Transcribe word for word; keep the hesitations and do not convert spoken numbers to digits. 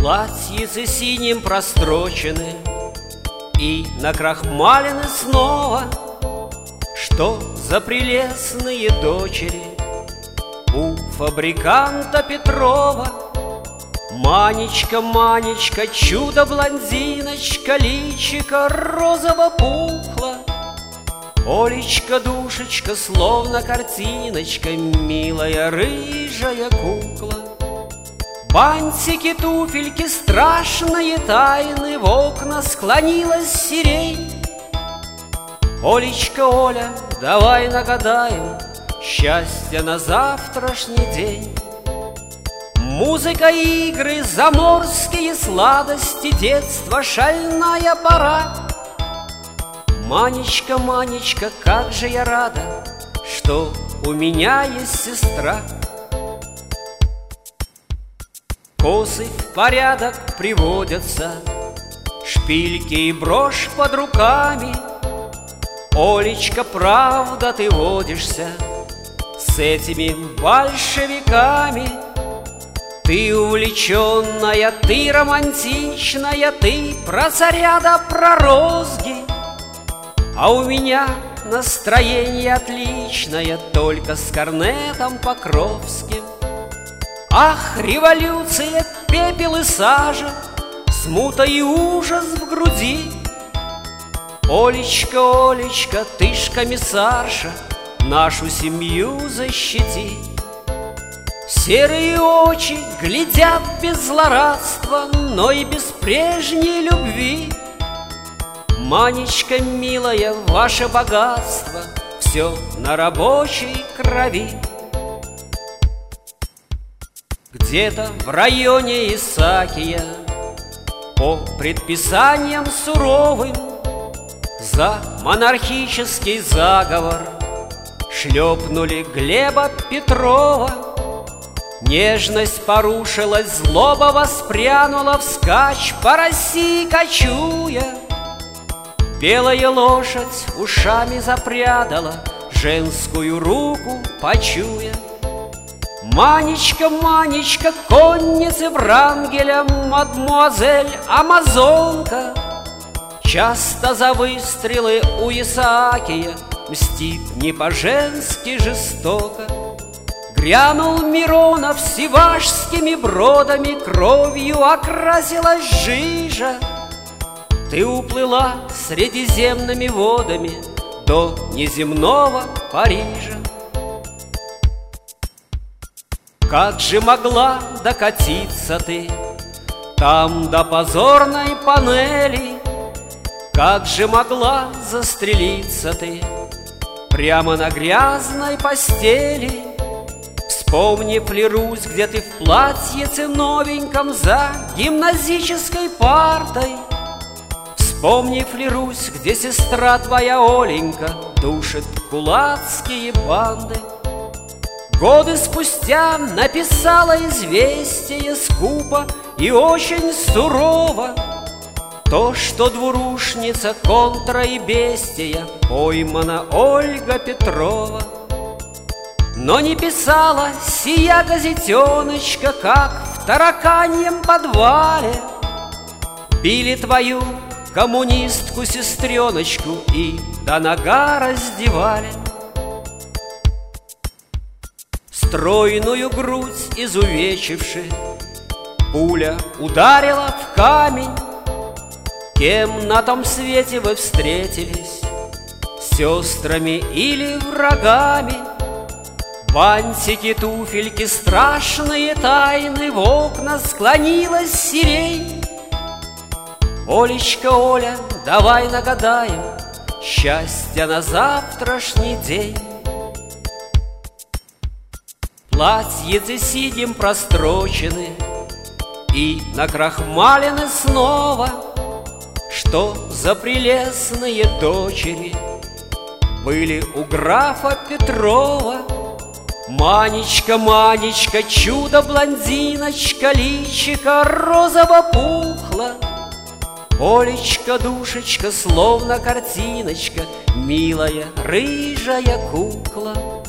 Платьицы синим прострочены и накрахмалены снова. Что за прелестные дочери у фабриканта Петрова? Манечка, Манечка, чудо-блондиночка, личико розово пухло. Олечка, душечка, словно картиночка, милая рыжая кукла. Бантики, туфельки, страшные тайны, в окна склонилась сирень. Олечка, Оля, давай нагадаем счастье на завтрашний день. Музыка, игры, заморские сладости, детство, шальная пора. Манечка, Манечка, как же я рада, что у меня есть сестра. Косы в порядок приводятся, шпильки и брошь под руками. Олечка, правда, ты водишься с этими большевиками. Ты увлеченная, ты романтичная, ты про царя да про розги. А у меня настроение отличное, только с корнетом Покровским. Ах, революция, пепел и сажа, смута и ужас в груди. Олечка, Олечка, ты ж комиссарша, нашу семью защити. Серые очи глядят без злорадства, но и без прежней любви. Манечка, милая, ваше богатство все на рабочей крови. Где-то в районе Исаакия по предписаниям суровым за монархический заговор шлепнули Глеба Петрова. Нежность порушилась, злоба воспрянула вскачь, по России кочуя. Белая лошадь ушами запрядала, женскую руку почуя. Манечка, Манечка, конницы Врангеля, мадмуазель Амазонка, часто за выстрелы у Исаакия мстит не по-женски жестоко. Грянул Миронов сивашскими бродами, кровью окрасилась жижа. Ты уплыла средиземными водами до неземного Парижа. Как же могла докатиться ты там до позорной панели? Как же могла застрелиться ты прямо на грязной постели? Вспомни, Флерусь, где ты в платьице новеньком за гимназической партой. Вспомни, Флерусь, где сестра твоя Оленька душит кулацкие банды. Годы спустя написала известие скупо и очень сурово то, что двурушница, контра и бестия поймана Ольга Петрова. Но не писала сия газетеночка, как в тараканьем подвале били твою коммунистку-сестреночку и до нога раздевали. Стройную грудь изувечивши, пуля ударила в камень. Кем на том свете вы встретились, сестрами или врагами? Бантики, туфельки, страшные тайны, в окна склонилась сирень. Олечка, Оля, давай нагадаем счастье на завтрашний день. Платьицы синим прострочены и накрахмалены снова. Что за прелестные дочери были у графа Петрова? Манечка, Манечка, чудо-блондиночка, личико розово пухло. Олечка, душечка, словно картиночка, милая рыжая кукла.